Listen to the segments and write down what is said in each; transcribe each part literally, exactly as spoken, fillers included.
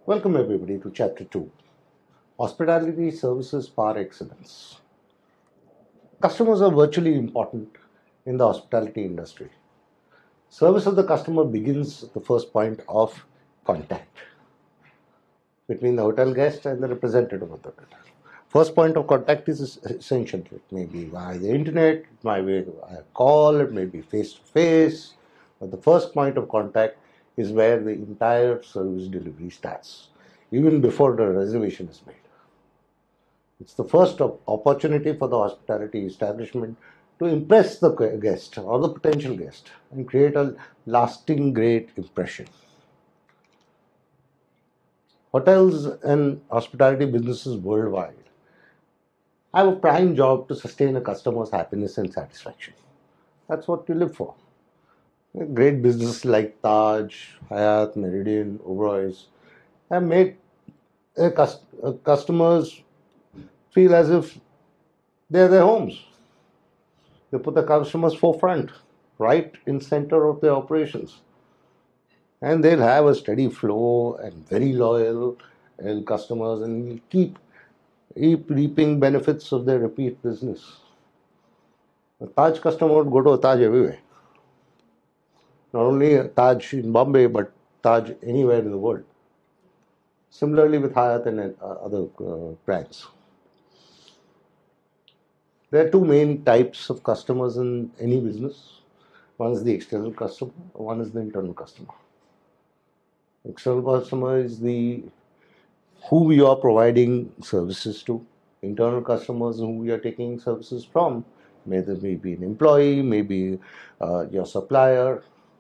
Welcome everybody to Chapter two, Hospitality Services Par Excellence. Customers are virtually important in the hospitality industry. Service of the customer begins at the first point of contact between the hotel guest and the representative of the hotel. First point of contact is essential. It may be via the internet, it might be via call, it may be face to face. But the first point of contact is where the entire service delivery starts, even before the reservation is made. It's the first opportunity for the hospitality establishment to impress the guest or the potential guest and create a lasting great impression. Hotels and hospitality businesses worldwide have a prime job to sustain a customer's happiness and satisfaction. That's what we live for. Great businesses like Taj, Hyatt, Meridian, Oberoi's have made their customers feel as if they're their homes. They put the customers forefront, right in center of their operations. And they'll have a steady flow and very loyal customers and keep, keep reaping benefits of their repeat business. A Taj customer would go to a Taj everywhere. Not only a Taj in Bombay, but Taj anywhere in the world. Similarly with Hyatt and other uh, brands. There are two main types of customers in any business. One is the external customer, one is the internal customer. External customer is the who you are providing services to. Internal customers who you are taking services from. Maybe maybe an employee, maybe uh, your supplier,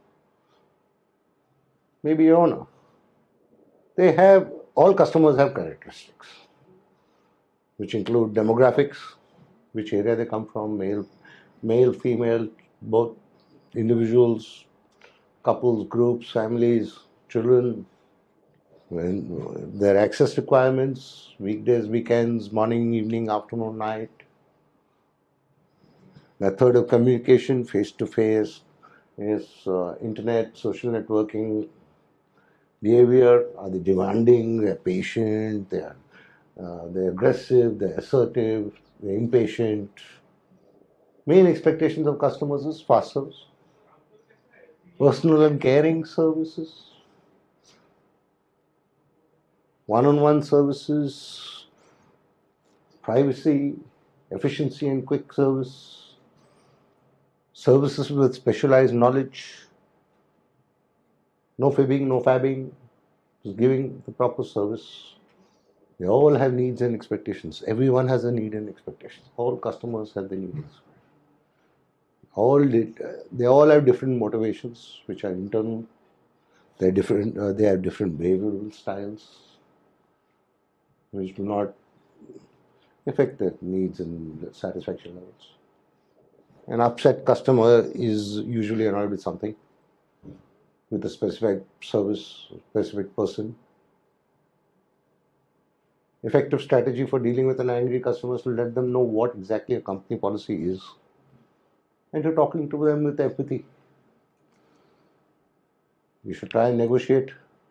maybe your owner. They have, all customers have characteristics, which include demographics, which area they come from, male, male, female, both individuals, couples, groups, families, children, when their access requirements, weekdays, weekends, morning, evening, afternoon, night, method of communication, face-to-face, is uh, internet, social networking, behavior, are they demanding, they're patient, they're, uh, they're aggressive, they're assertive, they're impatient. Main expectations of customers is fast service, personal and caring services, one-on-one services, privacy, efficiency and quick service, services with specialized knowledge, no fibbing, no fabbing, just giving the proper service. They all have needs and expectations. Everyone has a need and expectation. All customers have the needs. All did, uh, they all have different motivations, which are internal. They're different. Uh, they have different behavioral styles, which do not affect their needs and satisfaction levels. An upset customer is usually annoyed with something, with a specific service, specific person. Effective strategy for dealing with an angry customer is to let them know what exactly a company policy is and to talking to them with empathy. You should try and negotiate.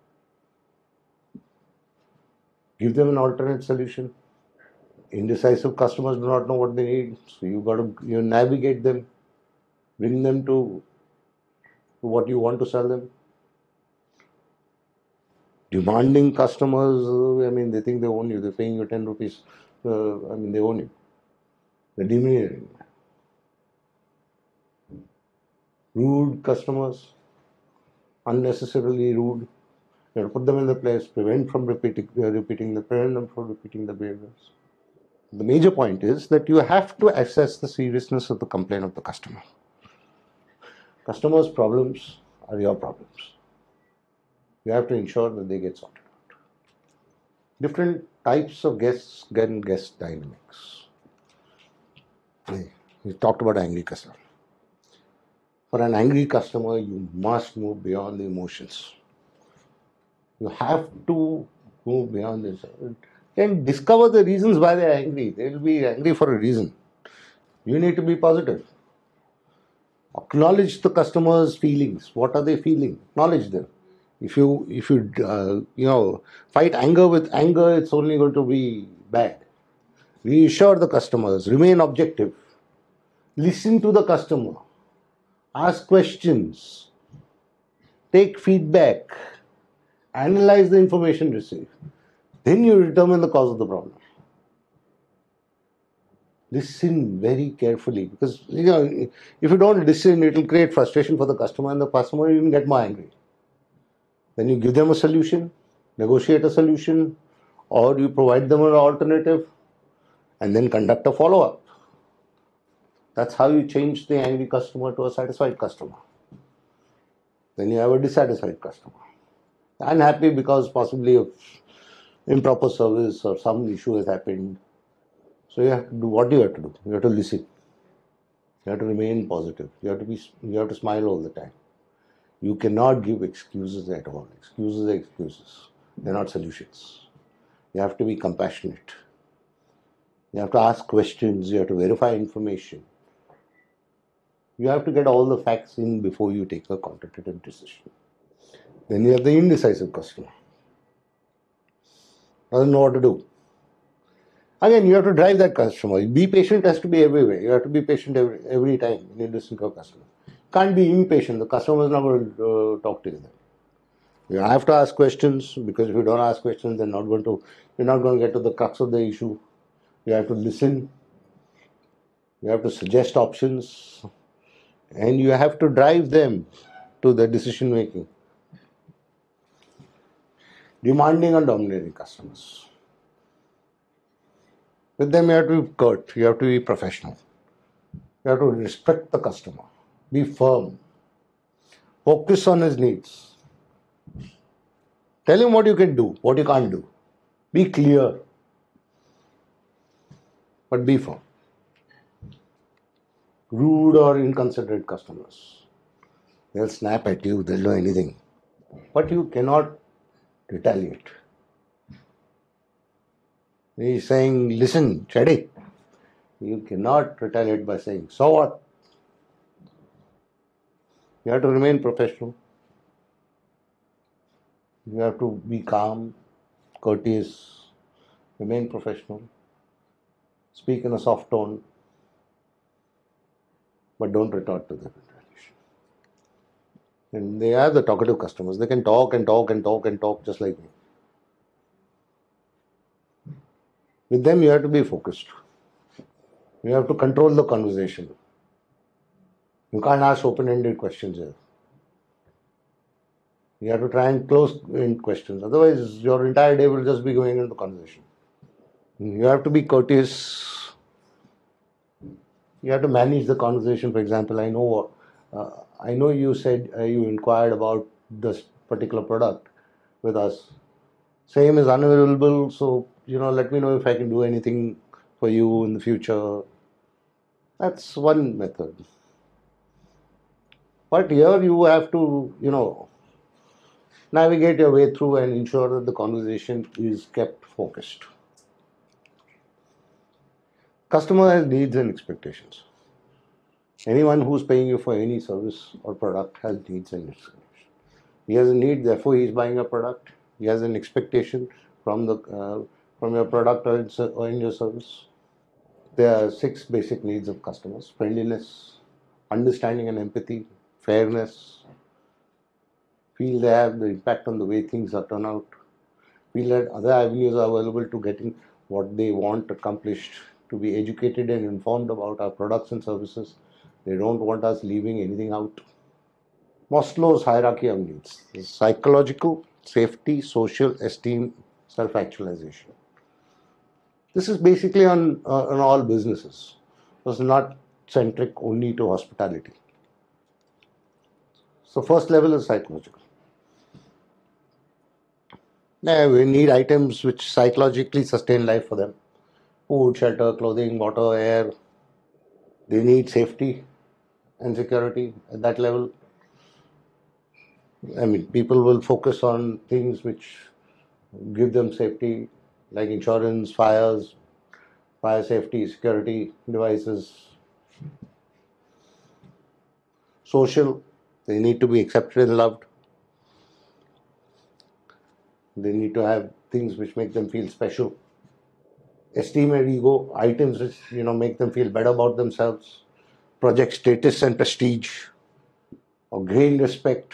Give them an alternate solution. Indecisive customers do not know what they need, so you got to you navigate them, bring them to, to what you want to sell them. Demanding customers, I mean, they think they own you. They're paying you ten rupees. Uh, I mean, they own you. They're demeaning. Rude customers, unnecessarily rude. You have to put them in the place, prevent from repeating, uh, repeating the, prevent them from repeating the behaviors. The major point is that you have to assess the seriousness of the complaint of the customer. Customers' problems are your problems. You have to ensure that they get sorted out. Different types of guests get guest dynamics. We talked about angry customer. For an angry customer, you must move beyond the emotions. You have to move beyond this. And discover the reasons why they are angry. They will be angry for a reason. You need to be positive. Acknowledge the customer's feelings. What are they feeling? Acknowledge them. If you if you uh, you know fight anger with anger, it's only going to be bad. Reassure the customers, remain objective, listen to the customer, ask questions, take feedback, analyze the information received. Then you determine the cause of the problem. Listen very carefully, because you know if you don't listen, it will create frustration for the customer, and the customer will even get more angry. Then you give them a solution, negotiate a solution, or you provide them an alternative, and then conduct a follow-up. That's how you change the angry customer to a satisfied customer. Then you have a dissatisfied customer, unhappy because possibly of improper service or some issue has happened. So you have to do what do you have to do? You have to listen. You have to remain positive. You have to be. You have to smile all the time. You cannot give excuses at all. Excuses are excuses. They're not solutions. You have to be compassionate. You have to ask questions. You have to verify information. You have to get all the facts in before you take a consultative decision. Then you have the indecisive customer. Doesn't know what to do. Again, you have to drive that customer. Be patient has to be everywhere. You have to be patient every, every time when you listen to a customer. Can't be impatient. The customer is not going to uh, talk to you then. You have to ask questions, because if you don't ask questions, they're not going to. You're not going to get to the crux of the issue. You have to listen. You have to suggest options, and you have to drive them to the decision making. Demanding and dominating customers. With them, you have to be curt. You have to be professional. You have to respect the customer. Be firm. Focus on his needs. Tell him what you can do, what you can't do. Be clear. But be firm. Rude or inconsiderate customers. They'll snap at you, they'll do anything. But you cannot retaliate. He's saying, listen, Chadi. You cannot retaliate by saying, so what? You have to remain professional. You have to be calm, courteous, remain professional, speak in a soft tone, but don't retort to the retaliation. And they are the talkative customers. They can talk and talk and talk and talk just like me. With them, you have to be focused. You have to control the conversation. You can't ask open-ended questions here. You have to try and close in questions. Otherwise, your entire day will just be going into conversation. You have to be courteous. You have to manage the conversation. For example, I know, uh, I know you said uh, you inquired about this particular product with us. Same is unavailable, so you know, let me know if I can do anything for you in the future. That's one method. But here you have to, you know, navigate your way through and ensure that the conversation is kept focused. Customer has needs and expectations. Anyone who's paying you for any service or product has needs and expectations. He has a need, therefore he is buying a product. He has an expectation from the uh, from your product or in, or in your service. There are six basic needs of customers: friendliness, understanding and empathy, fairness, feel they have the impact on the way things are turned out, feel that other avenues are available to getting what they want accomplished, to be educated and informed about our products and services. They don't want us leaving anything out. Maslow's hierarchy of needs: psychological, safety, social, esteem, self-actualization. This is basically on, uh, on all businesses. It's not centric only to hospitality. So first level is psychological. Yeah, we need items which psychologically sustain life for them. Food, shelter, clothing, water, air. They need safety and security at that level. I mean, people will focus on things which give them safety, like insurance, fires, fire safety, security devices. Social, they need to be accepted and loved. They need to have things which make them feel special. Esteem and ego, items which you know make them feel better about themselves. Project status and prestige, or gain respect.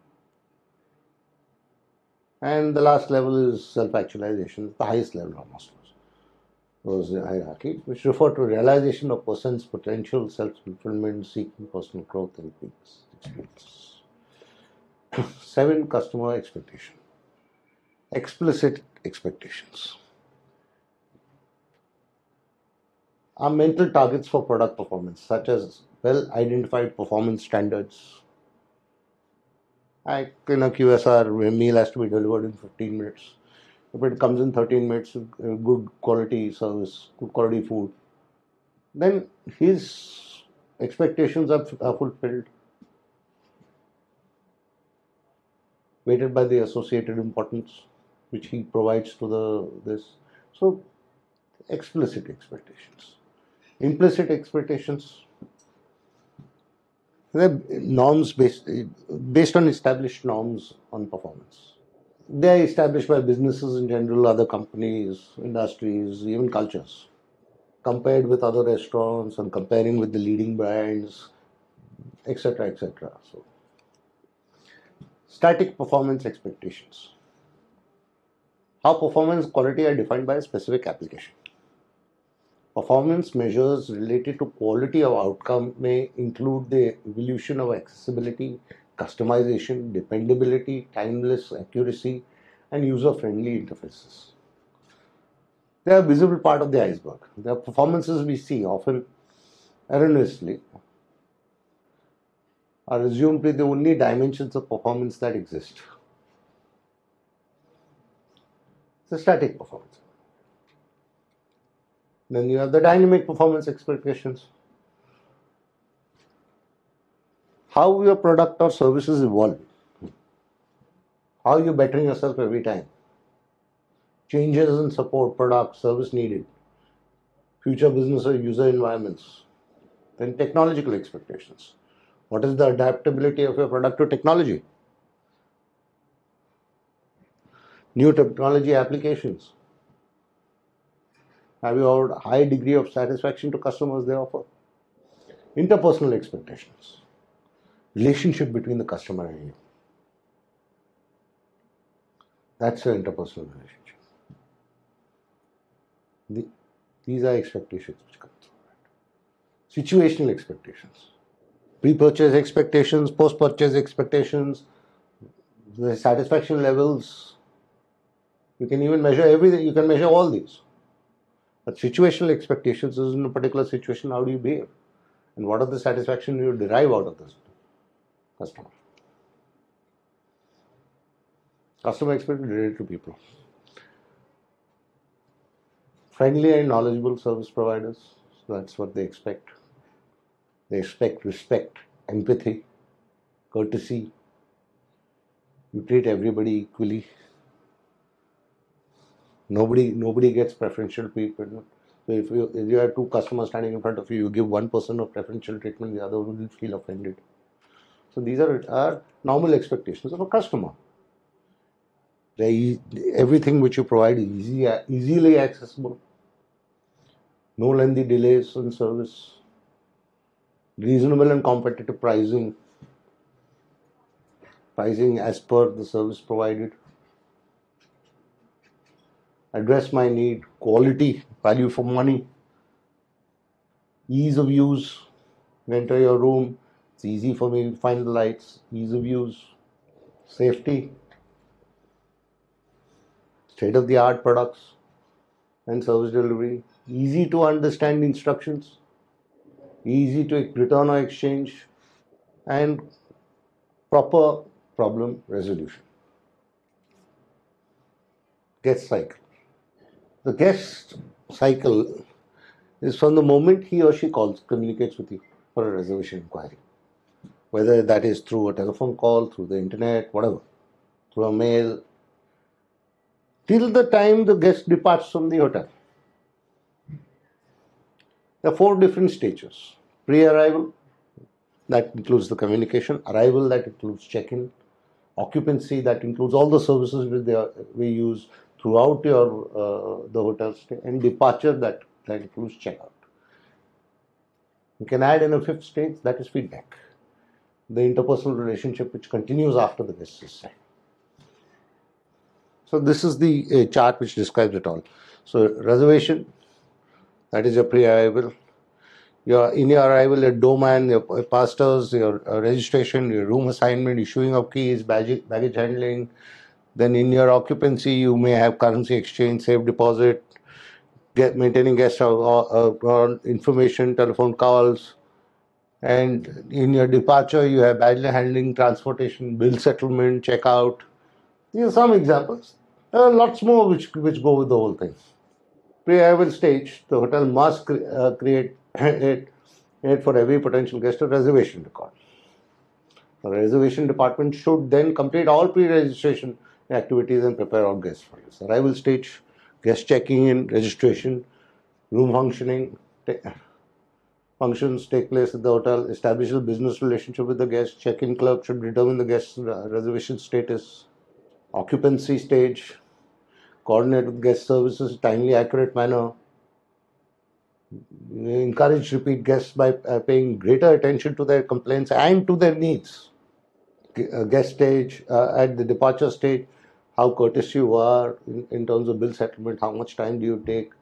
And the last level is self-actualization, the highest level of Maslow's hierarchy, which refer to realization of person's potential, self-fulfillment, seeking personal growth and experiences. Seven, customer expectation. Explicit expectations are mental targets for product performance, such as well-identified performance standards. Like in a Q S R, a meal has to be delivered in fifteen minutes. If it comes in thirteen minutes, good quality service, good quality food, then his expectations are, are fulfilled, weighted by the associated importance which he provides to the this. So, explicit expectations. Implicit expectations, they're norms based, based on established norms on performance. They are established by businesses in general, other companies, industries, even cultures. Compared with other restaurants and comparing with the leading brands, et cetera, et cetera. So, static performance expectations. How performance quality are defined by a specific application. Performance measures related to quality of outcome may include the evolution of accessibility, customization, dependability, timeless accuracy, and user-friendly interfaces. They are a visible part of the iceberg. The performances we see, often erroneously, are assumed to be the only dimensions of performance that exist. It's a static performance. Then you have the dynamic performance expectations. How your product or services evolve. How you're bettering yourself every time. Changes in support, product, service needed. Future business or user environments. Then technological expectations. What is the adaptability of your product to technology? New technology applications. Have you a high degree of satisfaction to customers they offer? Interpersonal expectations. Relationship between the customer and you. That's an interpersonal relationship. The, these are expectations which come through. Situational expectations. Pre-purchase expectations, post-purchase expectations, the satisfaction levels. You can even measure everything. You can measure all these. But situational expectations is in a particular situation, how do you behave? And what are the satisfaction you derive out of this customer? Customer expectations related to people. Friendly and knowledgeable service providers. So that's what they expect. They expect respect, empathy, courtesy. You treat everybody equally. Nobody, nobody gets preferential treatment. So if you, if you have two customers standing in front of you, you give one person of preferential treatment, the other will feel offended. So these are, are normal expectations of a customer. They, everything which you provide is easy, easily accessible. No lengthy delays in service. Reasonable and competitive pricing. Pricing as per the service provided. Address my need, quality, value for money, ease of use. You enter your room, it's easy for me to find the lights, ease of use, safety, state-of-the-art products and service delivery, easy to understand instructions, easy to return or exchange, and proper problem resolution. Guest cycle. The guest cycle is from the moment he or she calls, communicates with you for a reservation inquiry. Whether that is through a telephone call, through the internet, whatever, through a mail, till the time the guest departs from the hotel. There are four different stages. Pre-arrival, that includes the communication. Arrival, that includes check-in. occupancy, that includes all the services which they are, we use throughout your uh, the hotel stay, and departure, that, that includes checkout. You can add in a fifth stage, that is feedback, the interpersonal relationship which continues after the guest is signed. So this is the uh, chart which describes it all. So reservation, that is your pre-arrival. Your in your arrival, your doorman, your pastors, your uh, registration, your room assignment, issuing of keys, baggage, baggage handling. Then in your occupancy, you may have currency exchange, safe deposit, get maintaining guest uh, uh, information, telephone calls. And in your departure, you have baggage handling, transportation, bill settlement, checkout. These are some examples. There are lots more which which go with the whole thing. Pre-arrival stage, the hotel must cre- uh, create it, it for every potential guest a reservation record. The reservation department should then complete all pre-registration activities and prepare all guests for this. Arrival stage, guest checking in, registration, room functioning, functions take place at the hotel, establish a business relationship with the guest, check-in clerk should determine the guest's reservation status, occupancy stage, coordinate with guest services in a timely, accurate manner, encourage repeat guests by uh, paying greater attention to their complaints and to their needs. Uh, guest stage, uh, at the departure stage, how courteous you are in, in terms of bill settlement, how much time do you take.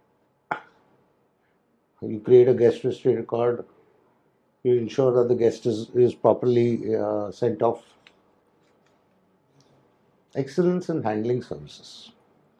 You create a guest history record, you ensure that the guest is, is properly uh, sent off. Excellence in handling services.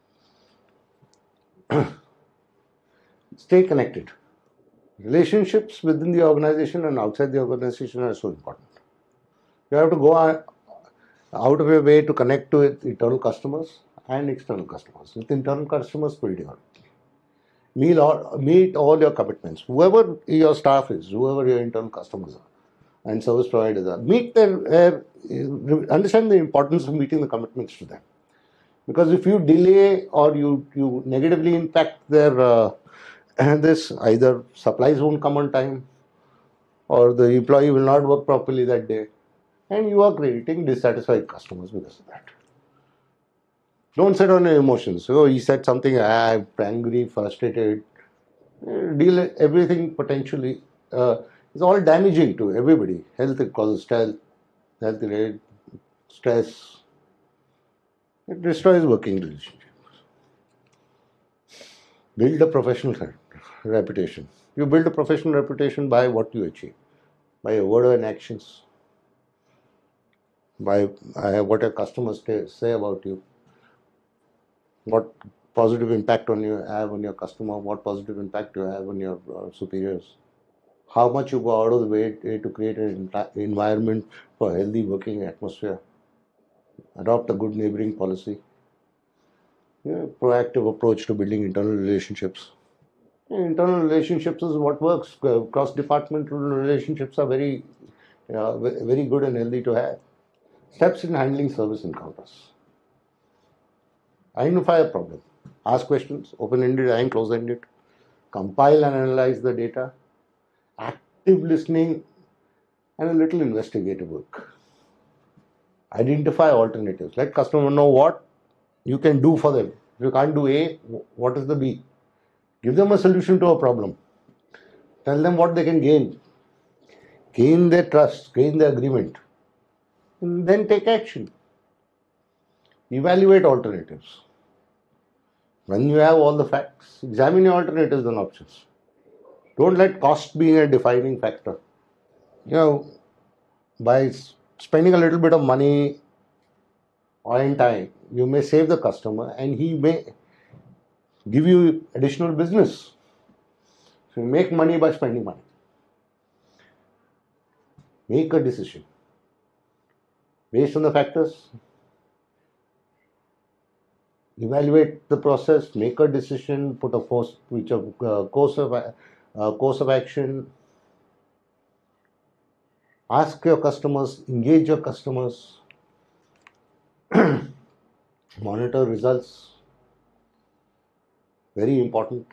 Stay connected. Relationships within the organization and outside the organization are so important. You have to go out of your way to connect to internal customers and external customers. With internal customers, periodically. Meet all, meet all your commitments. Whoever your staff is, whoever your internal customers are and service providers are, meet their, uh, understand the importance of meeting the commitments to them. Because if you delay or you, you negatively impact their uh, this, either supplies won't come on time or the employee will not work properly that day, and you are creating dissatisfied customers because of that. Don't sit on your emotions. Oh, he said something, I'm angry, frustrated. Deal everything potentially. Uh, it's all damaging to everybody. Health, it causes stress, health related stress. It destroys working relationships. Build a professional reputation. You build a professional reputation by what you achieve, by your word and actions, by uh, what your customers say about you, what positive impact on you have on your customer, what positive impact you have on your uh, superiors, how much you go out of the way to create an environment for a healthy working atmosphere, adopt a good neighboring policy, yeah, proactive approach to building internal relationships. Internal relationships is what works. Cross-departmental relationships are very, uh, very good and healthy to have. Steps in handling service encounters. Identify a problem. Ask questions, open-ended and close-ended. Compile and analyze the data. Active listening and a little investigative work. Identify alternatives. Let customer know what you can do for them. If you can't do A, what is the B? Give them a solution to a problem. Tell them what they can gain. Gain their trust, gain their agreement. And then take action. Evaluate alternatives. When you have all the facts, examine your alternatives and options. Don't let cost be a defining factor. You know, by spending a little bit of money or in time, you may save the customer and he may give you additional business. So you make money by spending money. Make a decision based on the factors. Evaluate the process, make a decision, put a course, which a uh, course of uh, course of action. Ask your customers, engage your customers, monitor results. Very important.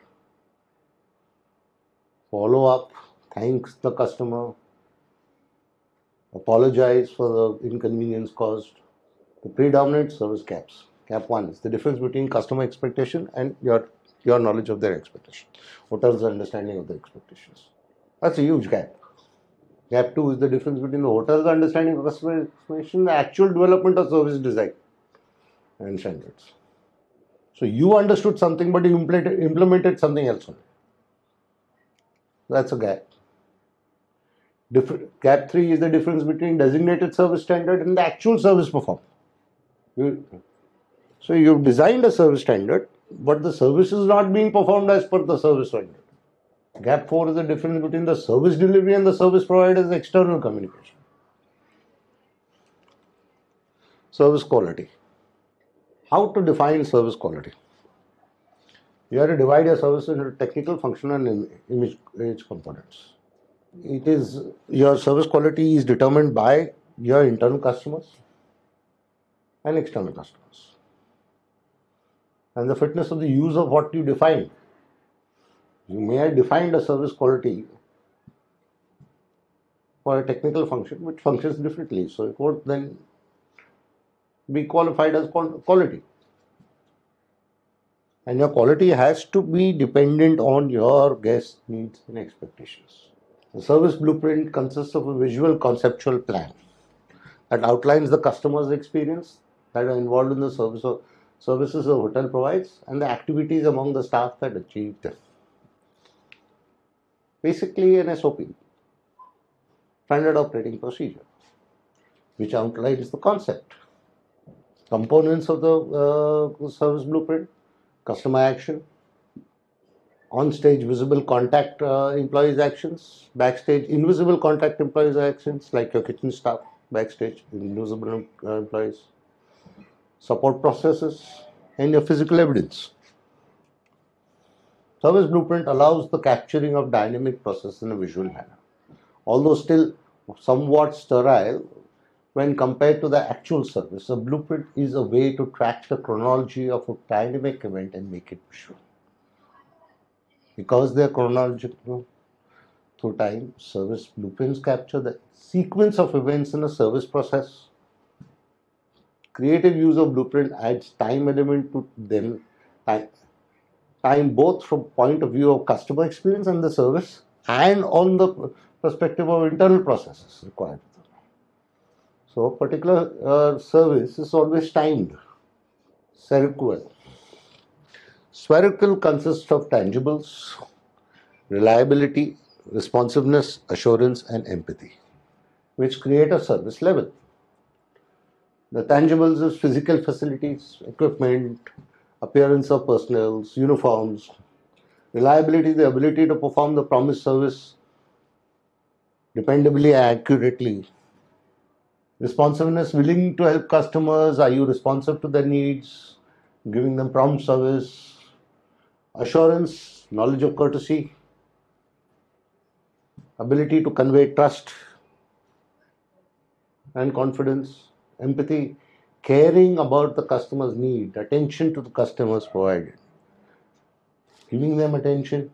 Follow up, thanks the customer, apologize for the inconvenience caused. The predominant service gaps. Gap one is the difference between customer expectation and your your knowledge of their expectation. Hotel's understanding of their expectations. That's a huge gap. Gap two is the difference between the hotel's understanding of customer expectation and the actual development of service design and standards. So you understood something, but you implemented, implemented something else on it. That's a gap. Different, gap three is the difference between designated service standard and the actual service performed. You, so you've designed a service standard, but the service is not being performed as per the service standard. Gap four is the difference between the service delivery and the service provider's external communication. Service quality. How to define service quality? You have to divide your service into technical, functional, and image, image components. It is your service quality is determined by your internal customers and external customers, and the fitness of the use of what you define. You may have defined a service quality for a technical function which functions differently, so it won't then be qualified as quality. And your quality has to be dependent on your guest needs and expectations. The service blueprint consists of a visual conceptual plan that outlines the customer's experience that are involved in the service of, services the hotel provides and the activities among the staff that achieve them. Basically an S O P, standard operating procedure, which outlines the concept, components of the uh, service blueprint, customer action, on-stage visible contact uh, employees actions, backstage invisible contact employees actions like your kitchen staff, backstage invisible uh, employees, support processes, and your physical evidence. Service blueprint allows the capturing of dynamic process in a visual manner, although still somewhat sterile when compared to the actual service. A blueprint is a way to track the chronology of a dynamic event and make it visual. Because they are chronological through time, service blueprints capture the sequence of events in a service process. Creative use of blueprint adds time element to them, time, time both from point of view of customer experience and the service and on the perspective of internal processes required. So a particular uh, service is always timed. Spherical. Spherical consists of tangibles, reliability, responsiveness, assurance, and empathy, which create a service level. The tangibles is physical facilities, equipment, appearance of personnel, uniforms. Reliability, the ability to perform the promised service dependably and accurately. Responsiveness, willing to help customers. Are you responsive to their needs? Giving them prompt service. Assurance, knowledge of courtesy. Ability to convey trust and confidence. Empathy, caring about the customer's need. Attention to the customers provided. Giving them attention.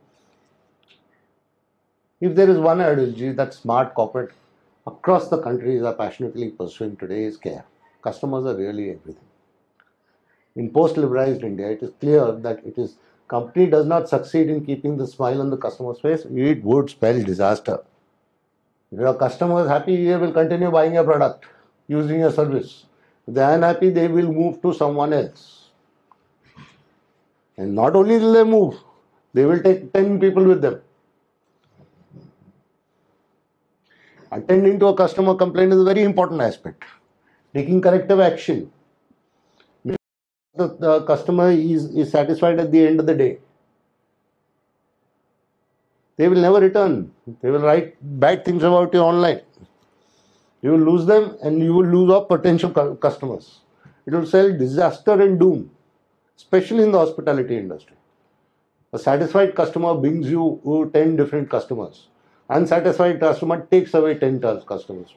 If there is one ideology that smart corporate across the countries are passionately pursuing today is care. Customers are really everything. In post-liberalized India, it is clear that it is company does not succeed in keeping the smile on the customer's face, it would spell disaster. If your customer is happy, they will continue buying your product, using your service. If they are unhappy, they will move to someone else. And not only will they move, they will take ten people with them. Attending to a customer complaint is a very important aspect. Taking corrective action. The, the customer is, is satisfied at the end of the day. They will never return. They will write bad things about you online. You will lose them and you will lose all potential customers. It will sell disaster and doom, especially in the hospitality industry. A satisfied customer brings you ten different customers. Unsatisfied customer takes away ten customers.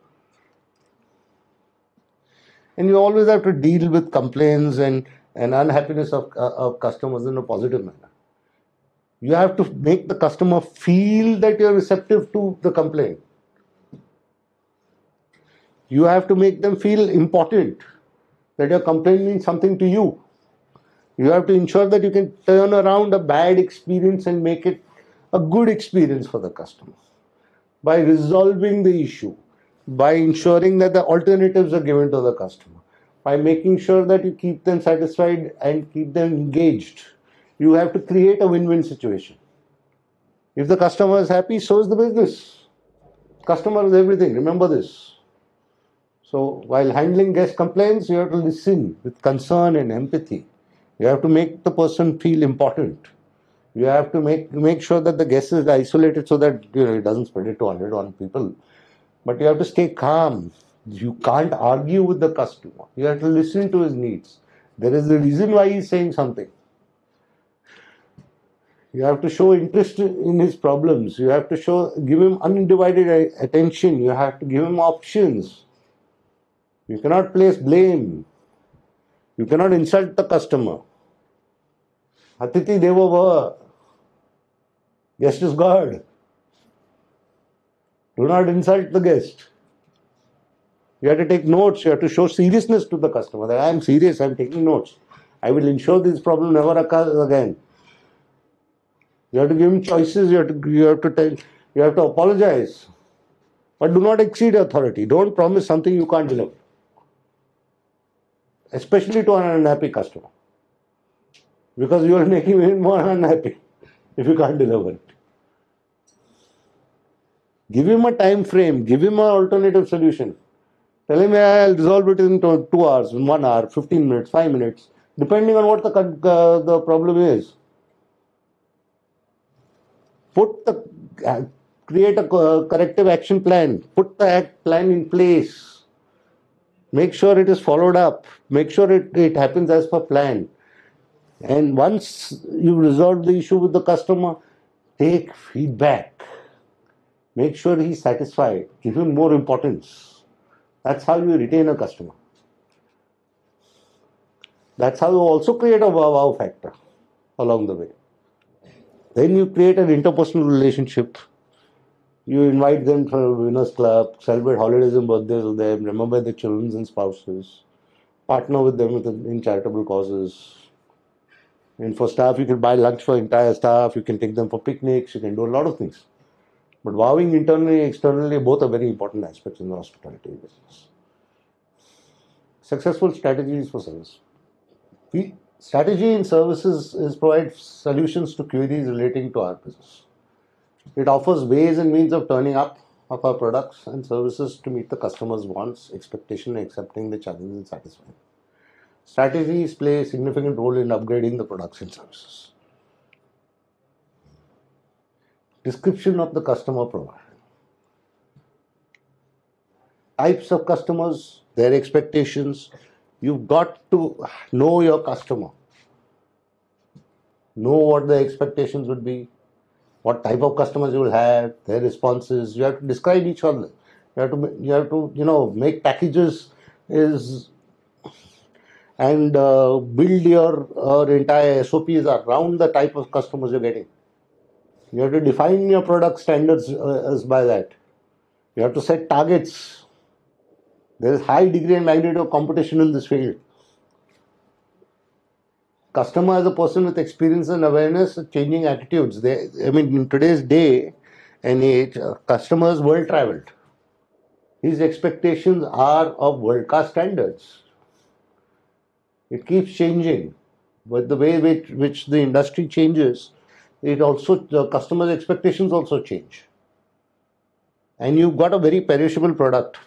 And you always have to deal with complaints and, and unhappiness of, uh, of customers in a positive manner. You have to make the customer feel that you're receptive to the complaint. You have to make them feel important. that your complaint means something to you. You have to ensure that you can turn around a bad experience and make it a good experience for the customer by resolving the issue, by ensuring that the alternatives are given to the customer, by making sure that you keep them satisfied and keep them engaged. You have to create a win-win situation. If the customer is happy, so is the business. Customer is everything. Remember this. So while handling guest complaints, you have to listen with concern and empathy. You have to make the person feel important. You have to make make sure that the guest is isolated so that, you know, it doesn't spread it to one hundred one people. But you have to stay calm. You can't argue with the customer. You have to listen to his needs. There is a reason why he's saying something. You have to show interest in his problems. You have to show, give him undivided attention. You have to give him options. You cannot place blame. You cannot insult the customer. Atiti Devo Bhava. Guest is God. Do not insult the guest. You have to take notes. You have to show seriousness to the customer. That I am serious. I am taking notes. I will ensure this problem never occurs again. You have to give him choices. You have to. You have to tell. You have to apologize. But do not exceed authority. Don't promise something you can't deliver. Especially to an unhappy customer. Because you are making him more unhappy if you can't deliver it. Give him a time frame. Give him an alternative solution. Tell him, I'll resolve it in two, two hours, in one hour, fifteen minutes, five minutes, depending on what the, uh, the problem is. Put the, uh, create a corrective action plan. Put the act plan in place. Make sure it is followed up. Make sure it, it happens as per plan. And once you resolve the issue with the customer, take feedback. Make sure he's satisfied. Give him more importance. That's how you retain a customer. That's how you also create a wow wow factor along the way. Then you create an interpersonal relationship. You invite them to a winners club, celebrate holidays and birthdays with them, remember their children and spouses, partner with them in charitable causes. And for staff, you can buy lunch for entire staff, you can take them for picnics, you can do a lot of things. But wowing internally and externally, both are very important aspects in the hospitality business. Successful strategies for service. The strategy in services is provide solutions to queries relating to our business. It offers ways and means of turning up of our products and services to meet the customer's wants, expectation, accepting the challenge and satisfying. Strategies play a significant role in upgrading the products and services. Description of the customer profile. Types of customers, their expectations. You've got to know your customer. Know what the expectations would be, what type of customers you will have, their responses. You have to describe each other. You have to, you have to, you know, make packages is and uh, build your uh, entire S O Ps around the type of customers you're getting. You have to define your product standards uh, as by that. You have to set targets. There is high degree and magnitude of competition in this field. Customer is a person with experience and awareness of changing attitudes. They, I mean, in today's day and age, uh, customers world traveled. His expectations are of world-class standards. It keeps changing. But the way with which the industry changes, it also, the customer's expectations also change. And you've got a very perishable product.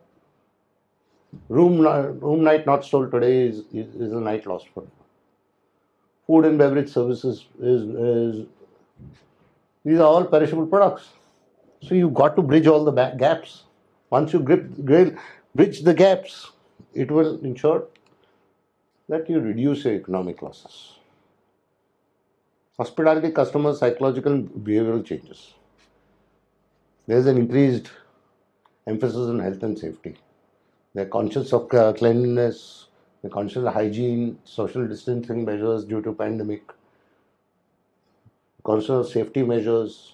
Room, room night not sold today is, is, is a night lost forever. Food and beverage services is, is, these are all perishable products. So you've got to bridge all the gaps. Once you grip, bridge the gaps, it will ensure that you reduce your economic losses. Hospitality customers' psychological and behavioral changes. There is an increased emphasis on health and safety. They're conscious of cleanliness, they're conscious of hygiene, social distancing measures due to pandemic, conscious of safety measures,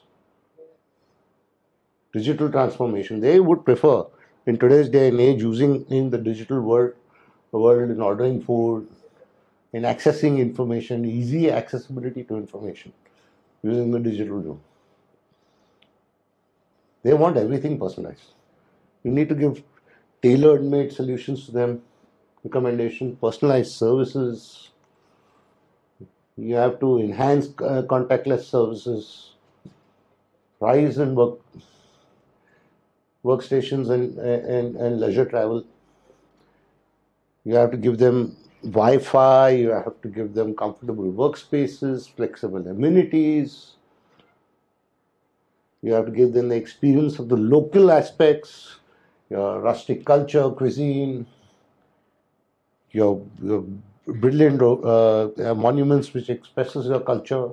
digital transformation. They would prefer, in today's day and age, using in the digital world, the world in ordering food, in accessing information, easy accessibility to information using the digital room. They want everything personalized. You need to give tailored made solutions to them, recommendations, personalized services. You have to enhance uh, contactless services, rise in work, workstations and, and, and leisure travel. You have to give them Wi-Fi, you have to give them comfortable workspaces, flexible amenities. You have to give them the experience of the local aspects, your rustic culture, cuisine, your, your brilliant uh, monuments which expresses your culture.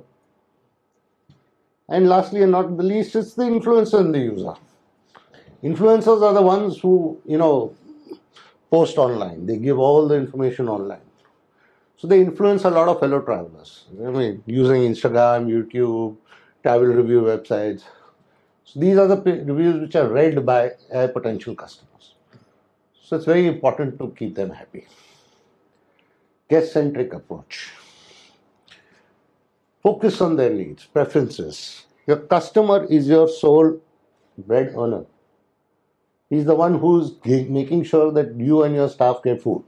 And lastly and not the least, it's the influencer and the user. Influencers are the ones who, you know, post online. They give all the information online. So they influence a lot of fellow travelers. I mean, using Instagram, YouTube, travel review websites. So these are the reviews which are read by uh, potential customers. So it's very important to keep them happy. Guest-centric approach. Focus on their needs, preferences. Your customer is your sole bread earner. He's the one who's making sure that you and your staff get food,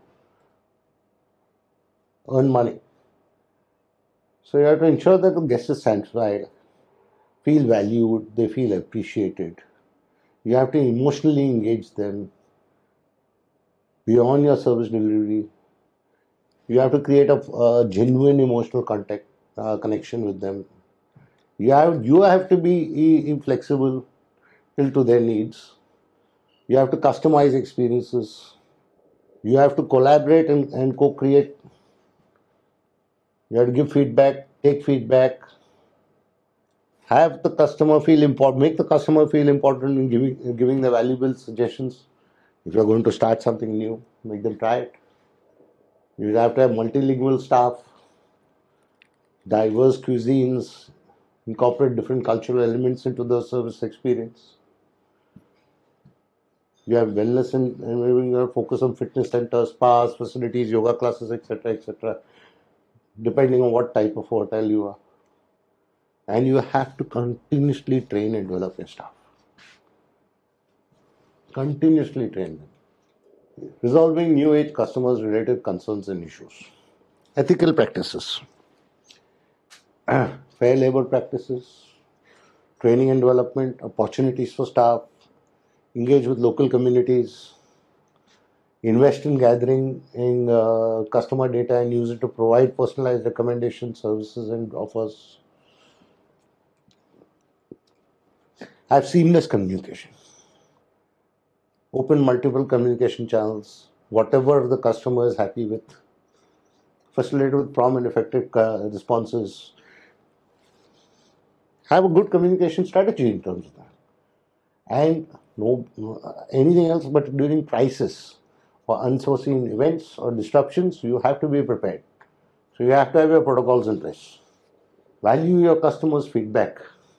earn money. So you have to ensure that the guest is satisfied, feel valued, they feel appreciated. You have to emotionally engage them beyond your service delivery. You have to create a, a genuine emotional contact, uh, connection with them. You have, you have to be inflexible till to their needs. You have to customize experiences. You have to collaborate and, and co-create. You have to give feedback, take feedback, have the customer feel important, make the customer feel important in giving, giving the valuable suggestions. If you're going to start something new, make them try it. You have to have multilingual staff, diverse cuisines, incorporate different cultural elements into the service experience. You have wellness and, and you have focus on fitness centers, spas, facilities, yoga classes, et cetera, et cetera. Depending on what type of hotel you are. And you have to continuously train and develop your staff. Continuously train them. Resolving new age customers' related concerns and issues. Ethical practices. Fair labor practices. Training and development. Opportunities for staff. Engage with local communities. Invest in gathering in uh, customer data and use it to provide personalized recommendations, services and offers. Have seamless communication. Open multiple communication channels, whatever the customer is happy with. Facilitate with prompt and effective uh, responses. Have a good communication strategy in terms of that. And no anything else but during crisis or unforeseen events or disruptions, you have to be prepared. So you have to have your protocols in place. Value your customers' feedback.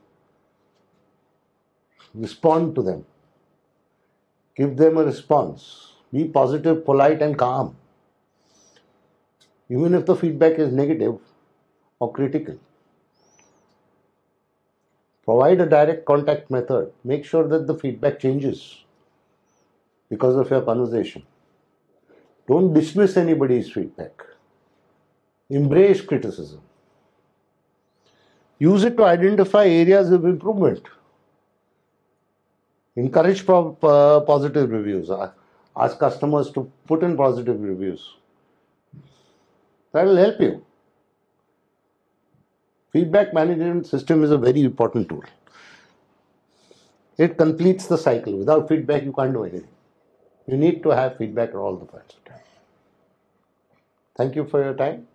Respond to them. Give them a response. Be positive, polite, and calm. Even if the feedback is negative or critical. Provide a direct contact method. Make sure that the feedback changes because of your conversation. Don't dismiss anybody's feedback. Embrace criticism. Use it to identify areas of improvement. Encourage pro- uh, positive reviews. Ask customers to put in positive reviews. That will help you. Feedback management system is a very important tool. It completes the cycle. Without feedback, you can't do anything. You need to have feedback all the time. Thank you for your time.